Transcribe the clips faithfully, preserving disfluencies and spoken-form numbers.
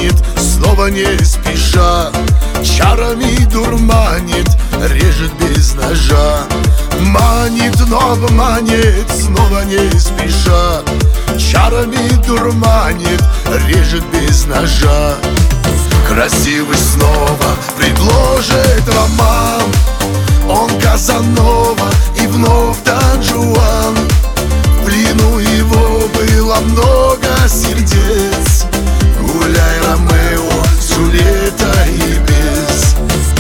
манит, снова не спеша, чарами дурманит, режет без ножа. Манит, но обманет, снова не спеша, чарами дурманит, режет без ножа. Красивый снова предложит роман, он Казанова и вновь Дон Жуан. В плену его было много сердец, гуляй, Ромео, Джульетта и без.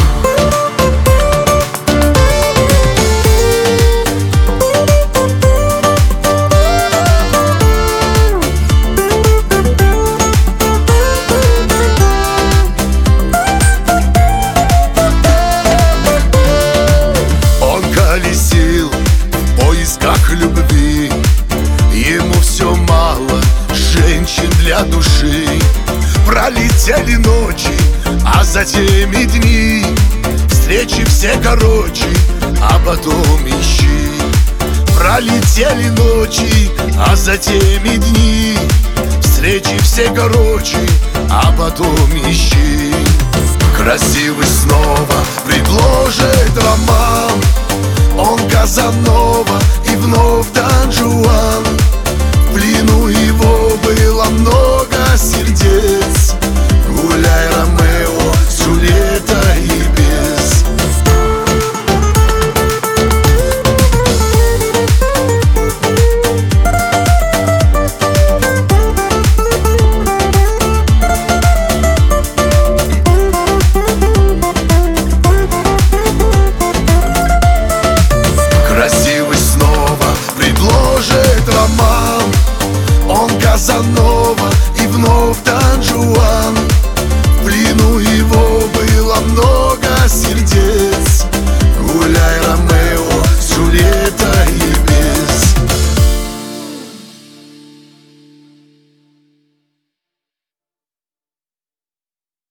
В поисках любви ему все мало женщин для души. Пролетели ночи, а затем и дни, встречи все короче, а потом ищи. Пролетели ночи, а затем и дни, встречи все короче, а потом ищи. Красивый снова предложит роман, он Казанова и вновь